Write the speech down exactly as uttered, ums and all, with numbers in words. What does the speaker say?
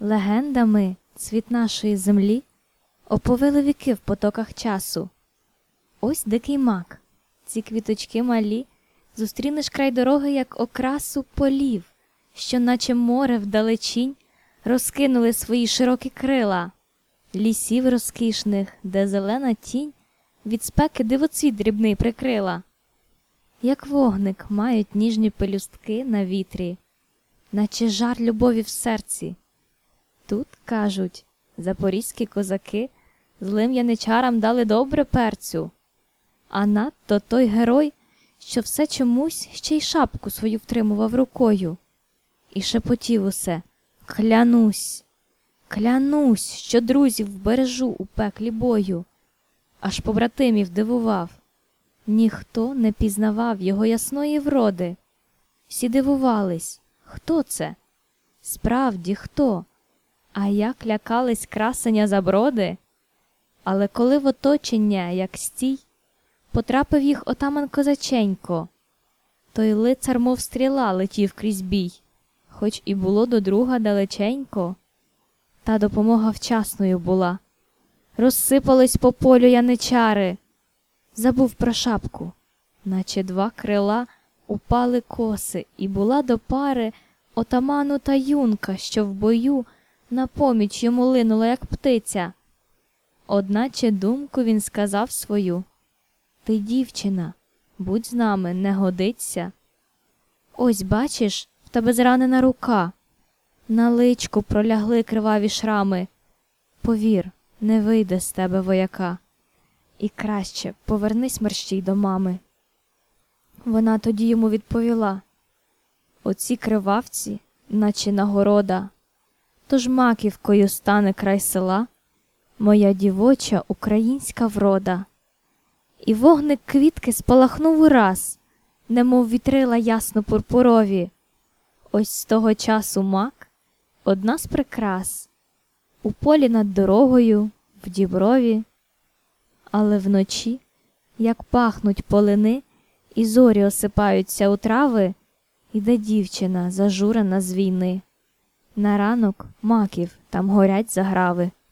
Легендами цвіт нашої землі оповили віки в потоках часу. Ось дикий мак, ці квіточки малі, зустрінеш край дороги, як окрасу полів, що наче море вдалечінь розкинули свої широкі крила, лісів розкішних, де зелена тінь від спеки дивоцвіт дрібний прикрила. Як вогник мають ніжні пелюстки на вітрі, наче жар любові в серці. Тут, кажуть, запорізькі козаки злим яничарам дали добре перцю, а надто той герой, що все чомусь ще й шапку свою втримував рукою. І шепотів усе: клянусь, клянусь, що друзів вбережу у пеклі бою. Аж побратимів дивував. Ніхто не пізнавав його ясної вроди. Всі дивувались: хто це? Справді, хто? А як лякались красеня Заброди? Але коли в оточення, як стій, потрапив їх отаман Козаченько, той лицар, мов стріла, летів крізь бій, хоч і було до друга далеченько. Та допомога вчасною була. Розсипались по полю яничари. Забув про шапку, наче два крила упали коси, і була до пари отаману та юнка, що в бою на поміч йому линула, як птиця. Одначе думку він сказав свою: ти, дівчина, будь з нами, не годиться. Ось, бачиш, в тебе зранена рука, на личку пролягли криваві шрами. Повір, не вийде з тебе вояка, і краще повернись мерщій до мами. Вона тоді йому відповіла: оці кривавці, наче нагорода, тож маківкою стане край села моя дівоча українська врода. І вогник квітки спалахнув ураз, немов вітрила ясно-пурпурові. Ось з того часу мак — одна з прикрас, у полі над дорогою, в діброві. Але вночі, як пахнуть полини і зорі осипаються у трави, іде дівчина, зажурена з війни. На ранок маків там горять заграви.